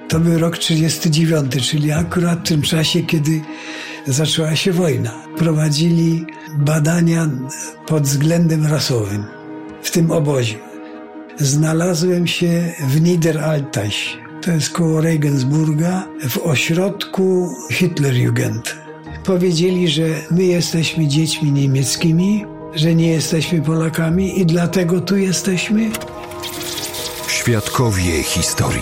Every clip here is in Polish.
To był rok 1939, czyli akurat w tym czasie, kiedy zaczęła się wojna. Prowadzili badania pod względem rasowym w tym obozie. Znalazłem się w Niederaltaich, to jest koło Regensburga, w ośrodku Hitlerjugend. Powiedzieli, że my jesteśmy dziećmi niemieckimi, że nie jesteśmy Polakami i dlatego tu jesteśmy. Świadkowie historii.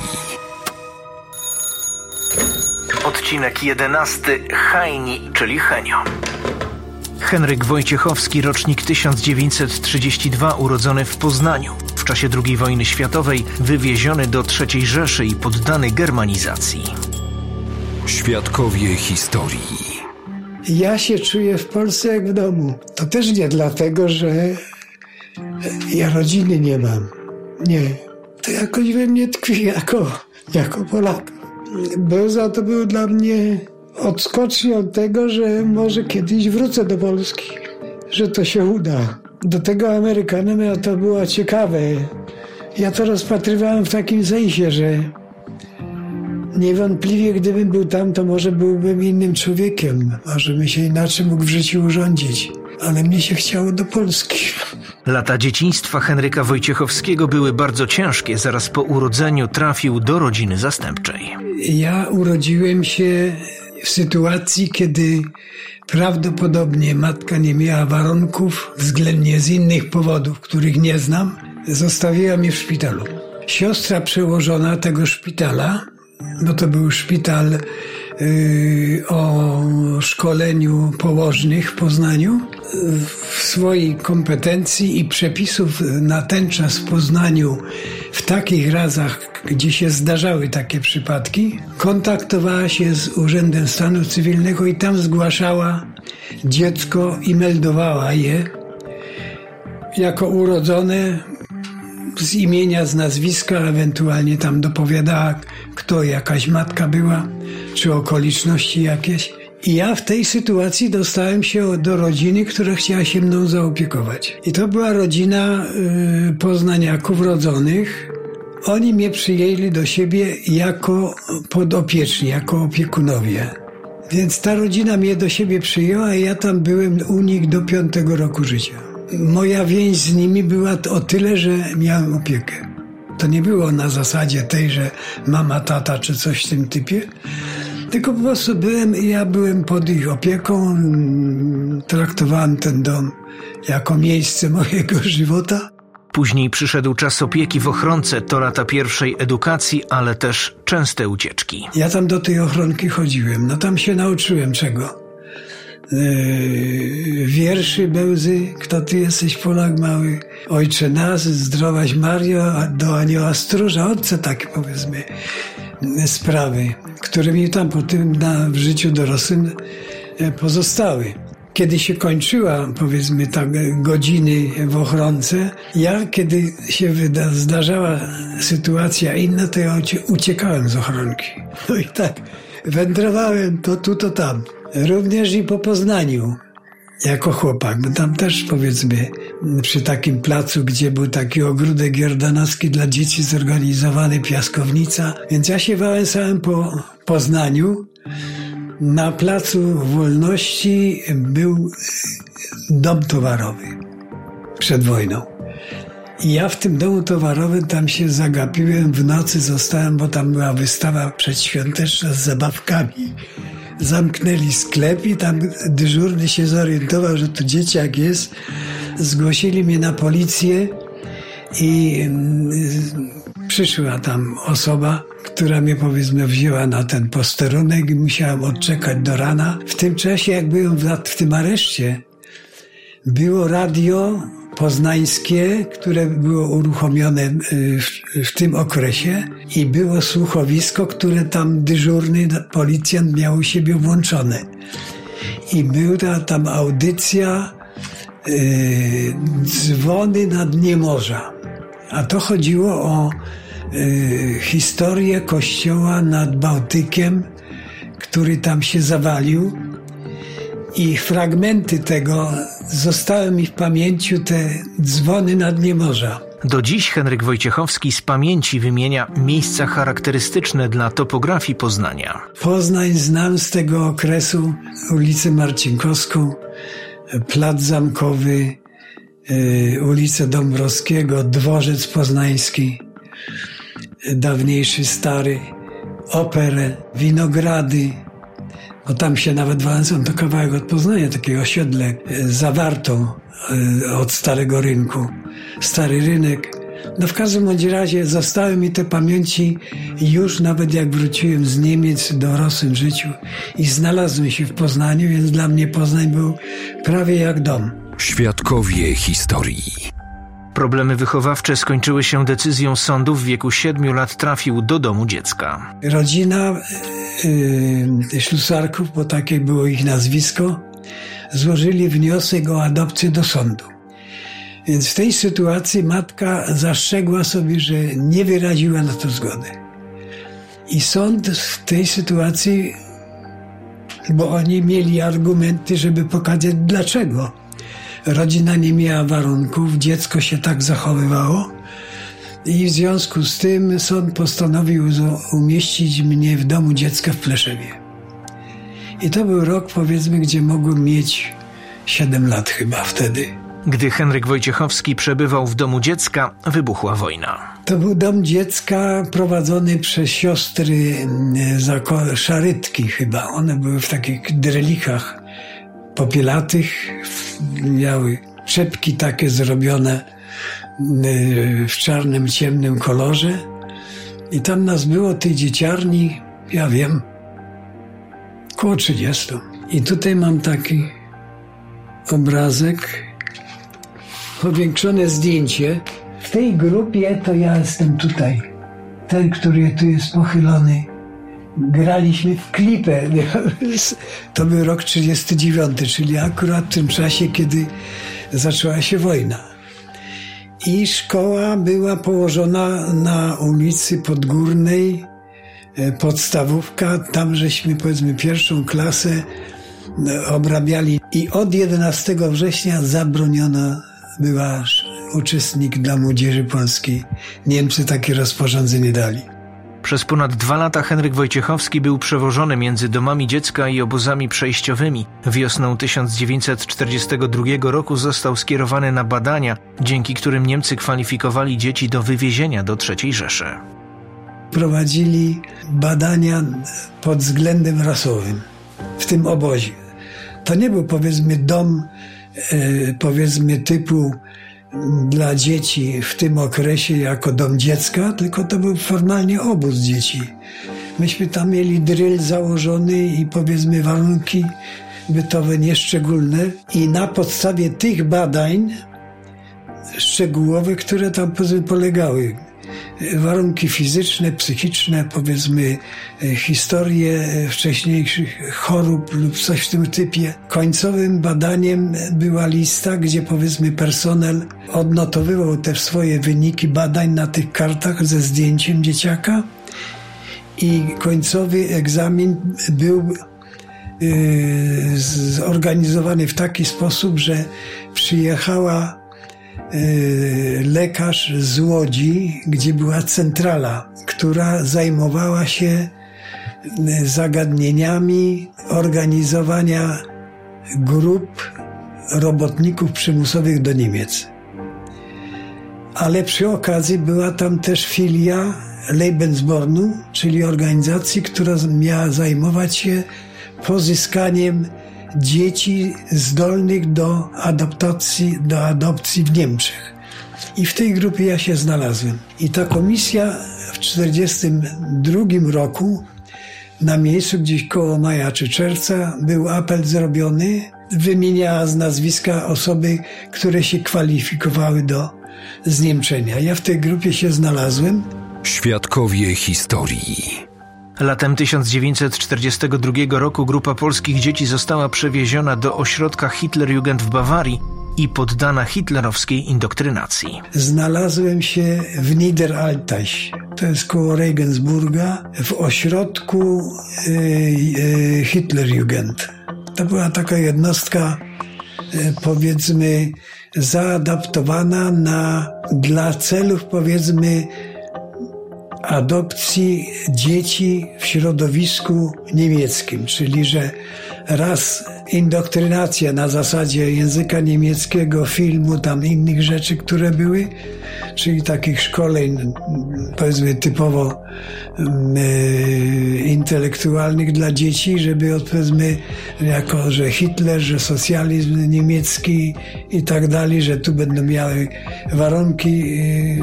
Odcinek 11. Hajni, czyli Henio. Henryk Wojciechowski, rocznik 1932, urodzony w Poznaniu. W czasie II wojny światowej wywieziony do III Rzeszy i poddany germanizacji. Świadkowie historii. Ja się czuję w Polsce jak w domu. To też nie dlatego, że ja rodziny nie mam. Nie. To jakoś we mnie tkwi jako Polak. Beuza to był dla mnie odskocznie od tego, że może kiedyś wrócę do Polski. Że to się uda. Do tego Amerykanami to było ciekawe. Ja to rozpatrywałem w takim sensie, że niewątpliwie gdybym był tam, to może byłbym innym człowiekiem. Może bym się inaczej mógł w życiu urządzić. Ale mnie się chciało do Polski. Lata dzieciństwa Henryka Wojciechowskiego były bardzo ciężkie. Zaraz po urodzeniu trafił do rodziny zastępczej. Ja urodziłem się w sytuacji, kiedy prawdopodobnie matka nie miała warunków, względnie z innych powodów, których nie znam, zostawiła mnie w szpitalu. Siostra przełożona tego szpitala, bo to był szpital o szkoleniu położnych w Poznaniu, w swojej kompetencji i przepisów na ten czas w Poznaniu, w takich razach, gdzie się zdarzały takie przypadki, kontaktowała się z Urzędem Stanu Cywilnego i tam zgłaszała dziecko i meldowała je jako urodzone z imienia, z nazwiska, ewentualnie tam dopowiadała, kto jakaś matka była, czy okoliczności jakieś. I ja w tej sytuacji dostałem się do rodziny, która chciała się mną zaopiekować. I to była rodzina poznaniaków rodzonych. Oni mnie przyjęli do siebie jako podopieczni, jako opiekunowie. Więc ta rodzina mnie do siebie przyjęła i ja tam byłem u nich do 5. roku życia. Moja więź z nimi była o tyle, że miałem opiekę. To nie było na zasadzie tej, że mama, tata czy coś w tym typie, tylko po prostu byłem pod ich opieką, traktowałem ten dom jako miejsce mojego żywota. Później przyszedł czas opieki w Ochronce, to lata pierwszej edukacji, ale też częste ucieczki. Ja tam do tej Ochronki chodziłem, no tam się nauczyłem czego. Wierszy Bełzy, kto ty jesteś, Polak mały, Ojcze nasz, zdrowaś Mario, do Anioła stróża, odce takie powiedzmy sprawy, które mi tam potem w życiu dorosłym pozostały. Kiedy się kończyła, powiedzmy, tak godziny w Ochronce, ja, kiedy się zdarzała sytuacja inna, to ja uciekałem z Ochronki. No i tak, wędrowałem to tu, to tam. Również i po Poznaniu, jako chłopak, bo tam też, powiedzmy, przy takim placu, gdzie był taki ogródek jordanowski dla dzieci zorganizowany, piaskownica. Więc ja się wałęsałem po Poznaniu. Na Placu Wolności był dom towarowy przed wojną. I ja w tym domu towarowym tam się zagapiłem, w nocy zostałem, bo tam była wystawa przedświąteczna z zabawkami. Zamknęli sklep i tam dyżurny się zorientował, że tu dzieciak jest. Zgłosili mnie na policję i przyszła tam osoba, która mnie, powiedzmy, wzięła na ten posterunek i musiałem odczekać do rana. W tym czasie, jak byłem w tym areszcie, było radio poznańskie, które było uruchomione w tym okresie i było słuchowisko, które tam dyżurny policjant miał u siebie włączone. I była tam audycja Dzwony na dnie morza. A to chodziło o historię kościoła nad Bałtykiem, który tam się zawalił. I fragmenty tego zostały mi w pamięci, te dzwony na dnie morza. Do dziś Henryk Wojciechowski z pamięci wymienia miejsca charakterystyczne dla topografii Poznania. Poznań znam z tego okresu: ulicę Marcinkowską, Plac Zamkowy, ulicę Dąbrowskiego, Dworzec Poznański, dawniejszy, stary, Operę, Winogrady, bo tam się nawet Wałęsą, to kawałek od Poznania, takie osiedle, Zawartą od Starego Rynku, Stary Rynek. No w każdym bądź razie zostały mi te pamięci już nawet jak wróciłem z Niemiec w dorosłym życiu i znalazłem się w Poznaniu, więc dla mnie Poznań był prawie jak dom. Świadkowie historii. Problemy wychowawcze skończyły się decyzją sądu. W wieku 7 lat trafił do domu dziecka. Rodzina Ślusarków, bo takie było ich nazwisko, złożyli wniosek o adopcję do sądu. Więc w tej sytuacji matka zastrzegła sobie, że nie wyraziła na to zgody. I sąd w tej sytuacji, bo oni mieli argumenty, żeby pokazać dlaczego. Rodzina nie miała warunków, dziecko się tak zachowywało i w związku z tym sąd postanowił umieścić mnie w domu dziecka w Pleszewie. I to był rok, powiedzmy, gdzie mogłem mieć 7 lat chyba wtedy. Gdy Henryk Wojciechowski przebywał w domu dziecka, wybuchła wojna. To był dom dziecka prowadzony przez siostry Szarytki chyba. One były w takich drelichach popielatych, miały czepki takie zrobione w czarnym, ciemnym kolorze. I tam nas było, tej dzieciarni, ja wiem, około 30. I tutaj mam taki obrazek, powiększone zdjęcie. W tej grupie to ja jestem tutaj. Ten, który tu jest pochylony. Graliśmy w klipę. To był rok 39, czyli akurat w tym czasie, kiedy zaczęła się wojna. I szkoła była położona na ulicy Podgórnej, podstawówka. Tam żeśmy, powiedzmy, pierwszą klasę obrabiali. I od 11 września zabroniona była uczestnik dla młodzieży polskiej. Niemcy takie rozporządzenie dali. Przez ponad 2 lata Henryk Wojciechowski był przewożony między domami dziecka i obozami przejściowymi. Wiosną 1942 roku został skierowany na badania, dzięki którym Niemcy kwalifikowali dzieci do wywiezienia do III Rzeszy. Prowadzili badania pod względem rasowym w tym obozie. To nie był, powiedzmy, dom, powiedzmy, typu dla dzieci w tym okresie jako dom dziecka, tylko to był formalnie obóz dzieci. Myśmy tam mieli dryl założony i, powiedzmy, warunki bytowe nieszczególne i na podstawie tych badań szczegółowych, które tam, powiedzmy, polegały, warunki fizyczne, psychiczne, powiedzmy, historie wcześniejszych chorób lub coś w tym typie. Końcowym badaniem była lista, gdzie, powiedzmy, personel odnotowywał te swoje wyniki badań na tych kartach ze zdjęciem dzieciaka i końcowy egzamin był zorganizowany w taki sposób, że przyjechała lekarz z Łodzi, gdzie była centrala, która zajmowała się zagadnieniami organizowania grup robotników przymusowych do Niemiec. Ale przy okazji była tam też filia Lebensbornu, czyli organizacji, która miała zajmować się pozyskaniem dzieci zdolnych do adopcji w Niemczech. I w tej grupie ja się znalazłem. I ta komisja w 1942 roku na miejscu gdzieś koło maja czy czerwca był apel zrobiony, wymieniała z nazwiska osoby, które się kwalifikowały do zniemczenia. Ja w tej grupie się znalazłem. Świadkowie historii. Latem 1942 roku grupa polskich dzieci została przewieziona do ośrodka Hitlerjugend w Bawarii i poddana hitlerowskiej indokrynacji. Znalazłem się w Niederaltaich, to jest koło Regensburga, w ośrodku Hitlerjugend. To była taka jednostka, powiedzmy, zaadaptowana dla celów, powiedzmy, adopcji dzieci w środowisku niemieckim, czyli że raz indoktrynacja na zasadzie języka niemieckiego, filmu, tam innych rzeczy, które były, czyli takich szkoleń, powiedzmy, typowo intelektualnych dla dzieci, żeby, powiedzmy, jako, że Hitler, że socjalizm niemiecki i tak dalej, że tu będą miały warunki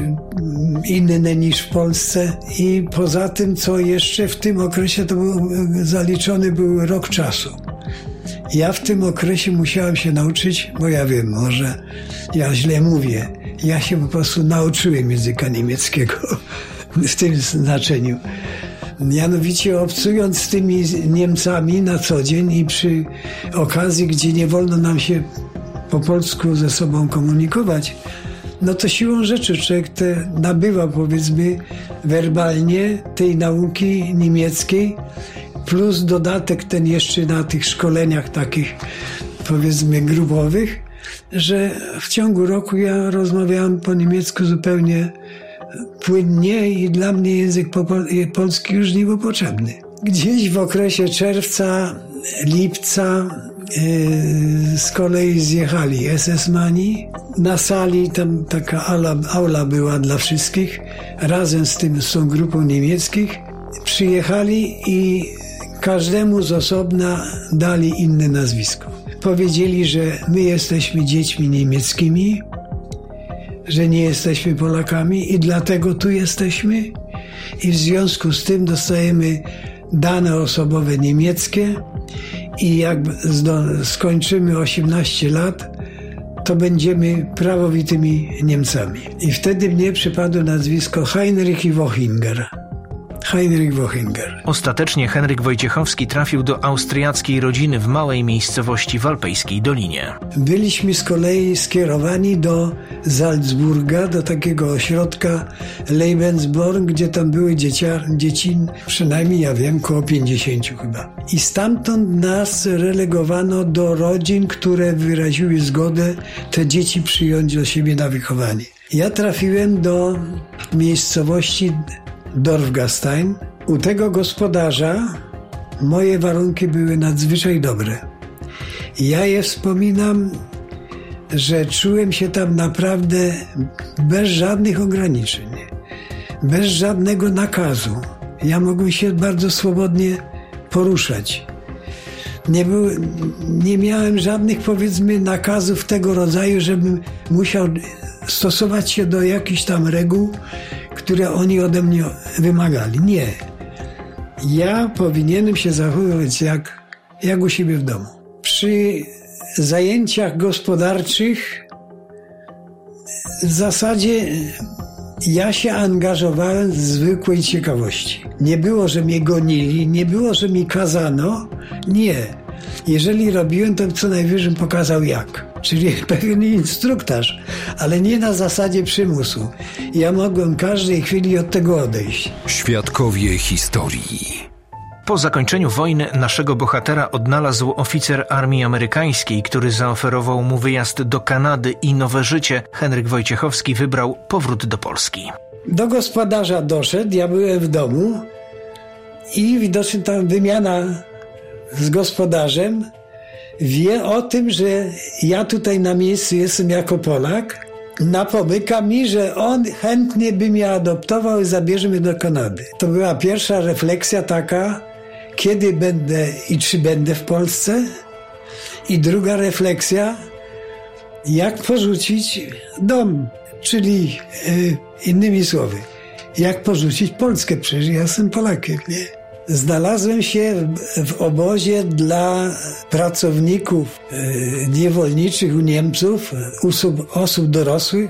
inne niż w Polsce. I poza tym, co jeszcze w tym okresie, to zaliczony był rok czasu. Ja w tym okresie musiałem się nauczyć, bo ja wiem, może ja źle mówię, ja się po prostu nauczyłem języka niemieckiego w tym znaczeniu. Mianowicie obcując z tymi Niemcami na co dzień i przy okazji, gdzie nie wolno nam się po polsku ze sobą komunikować, no to siłą rzeczy człowiek nabywa, powiedzmy, werbalnie tej nauki niemieckiej, plus dodatek ten jeszcze na tych szkoleniach takich, powiedzmy, grupowych, że w ciągu roku ja rozmawiałem po niemiecku zupełnie płynnie i dla mnie język polski już nie był potrzebny. Gdzieś w okresie czerwca, lipca z kolei zjechali SS-mani. Na sali tam taka aula była dla wszystkich, razem z tą grupą niemieckich. Przyjechali i każdemu z osobna dali inne nazwisko. Powiedzieli, że my jesteśmy dziećmi niemieckimi, że nie jesteśmy Polakami i dlatego tu jesteśmy i w związku z tym dostajemy dane osobowe niemieckie i jak skończymy 18 lat, to będziemy prawowitymi Niemcami. I wtedy mnie przypadło nazwisko Heinrich Wochinger. Heinrich Wochinger. Ostatecznie Henryk Wojciechowski trafił do austriackiej rodziny w małej miejscowości w Alpejskiej Dolinie. Byliśmy z kolei skierowani do Salzburga, do takiego ośrodka Lebensborn, gdzie tam były dzieci, przynajmniej ja wiem, koło 50 chyba. I stamtąd nas relegowano do rodzin, które wyraziły zgodę te dzieci przyjąć do siebie na wychowanie. Ja trafiłem do miejscowości Dorfgastein. U tego gospodarza moje warunki były nadzwyczaj dobre. Ja je wspominam, że czułem się tam naprawdę bez żadnych ograniczeń, bez żadnego nakazu. Ja mogłem się bardzo swobodnie poruszać. Nie miałem żadnych, powiedzmy, nakazów tego rodzaju, żebym musiał stosować się do jakichś tam reguł, które oni ode mnie wymagali. Nie. Ja powinienem się zachowywać jak u siebie w domu. Przy zajęciach gospodarczych w zasadzie ja się angażowałem z zwykłej ciekawości. Nie było, że mnie gonili, nie było, że mi kazano. Nie. Jeżeli robiłem, to co najwyżej pokazał jak. Czyli pewien instruktaż, ale nie na zasadzie przymusu. Ja mogłem każdej chwili od tego odejść. Świadkowie historii. Po zakończeniu wojny naszego bohatera odnalazł oficer armii amerykańskiej, który zaoferował mu wyjazd do Kanady i nowe życie. Henryk Wojciechowski wybrał powrót do Polski. Do gospodarza doszedł, ja byłem w domu i widocznie tam wymiana z gospodarzem wie o tym, że ja tutaj na miejscu jestem jako Polak. Napomyka mi, że on chętnie by mnie adoptował i zabierze mnie do Kanady. To była pierwsza refleksja taka, kiedy będę i czy będę w Polsce. I druga refleksja, jak porzucić dom, czyli innymi słowy, jak porzucić Polskę, przecież ja jestem Polakiem, nie? Znalazłem się w obozie dla pracowników niewolniczych u Niemców, osób dorosłych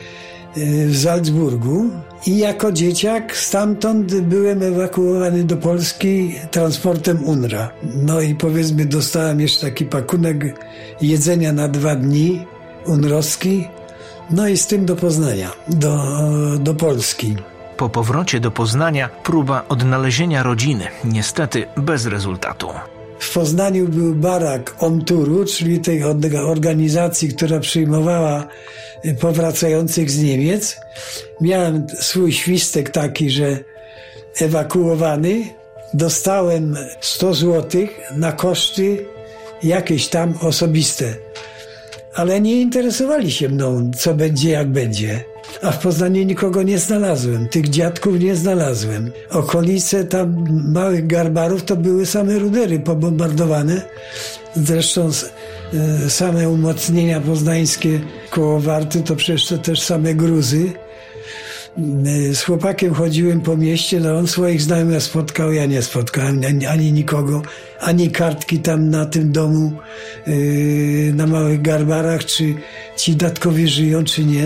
w Salzburgu i jako dzieciak stamtąd byłem ewakuowany do Polski transportem UNRWA. No i powiedzmy dostałem jeszcze taki pakunek jedzenia na 2 dni unrowski, no i z tym do Poznania, do Polski. Po powrocie do Poznania próba odnalezienia rodziny, niestety bez rezultatu. W Poznaniu był barak ONTUR-u, czyli tej organizacji, która przyjmowała powracających z Niemiec. Miałem swój świstek taki, że ewakuowany. Dostałem 100 zł na koszty jakieś tam osobiste. Ale nie interesowali się mną, co będzie, jak będzie. A w Poznaniu nikogo nie znalazłem. Tych dziadków nie znalazłem. Okolice tam małych Garbarów to były same rudery pobombardowane. Zresztą same umocnienia poznańskie koło Warty to przecież to też same gruzy. Z chłopakiem chodziłem po mieście, no on swoich znajomych spotkał, ja nie spotkałem ani nikogo, ani kartki tam na tym domu na małych Garbarach, czy ci dziadkowie żyją, czy nie.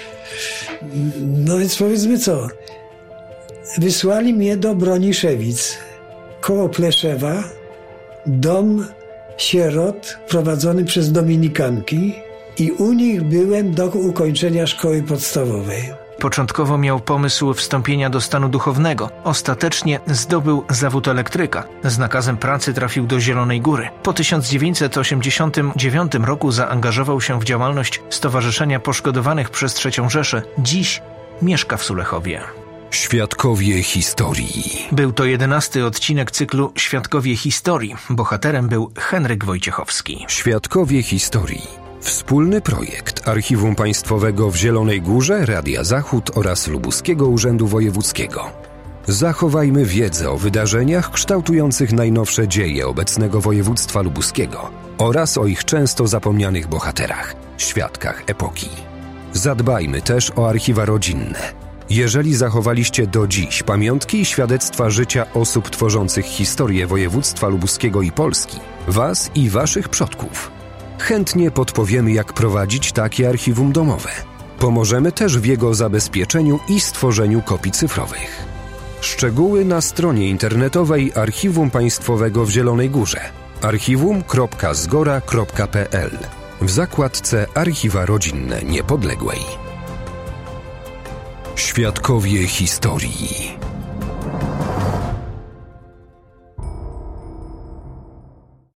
No więc powiedzmy co, wysłali mnie do Broniszewic, koło Pleszewa, dom sierot prowadzony przez dominikanki i u nich byłem do ukończenia szkoły podstawowej. Początkowo miał pomysł wstąpienia do stanu duchownego. Ostatecznie zdobył zawód elektryka. Z nakazem pracy trafił do Zielonej Góry. Po 1989 roku zaangażował się w działalność Stowarzyszenia Poszkodowanych przez III Rzeszę. Dziś mieszka w Sulechowie. Świadkowie historii. Był to 11. odcinek cyklu Świadkowie historii. Bohaterem był Henryk Wojciechowski. Świadkowie historii. Wspólny projekt Archiwum Państwowego w Zielonej Górze, Radia Zachód oraz Lubuskiego Urzędu Wojewódzkiego. Zachowajmy wiedzę o wydarzeniach kształtujących najnowsze dzieje obecnego województwa lubuskiego oraz o ich często zapomnianych bohaterach, świadkach epoki. Zadbajmy też o archiwa rodzinne. Jeżeli zachowaliście do dziś pamiątki i świadectwa życia osób tworzących historię województwa lubuskiego i Polski, was i waszych przodków, chętnie podpowiemy, jak prowadzić takie archiwum domowe. Pomożemy też w jego zabezpieczeniu i stworzeniu kopii cyfrowych. Szczegóły na stronie internetowej Archiwum Państwowego w Zielonej Górze archiwum.zgora.pl w zakładce Archiwa Rodzinne Niepodległej. Świadkowie historii.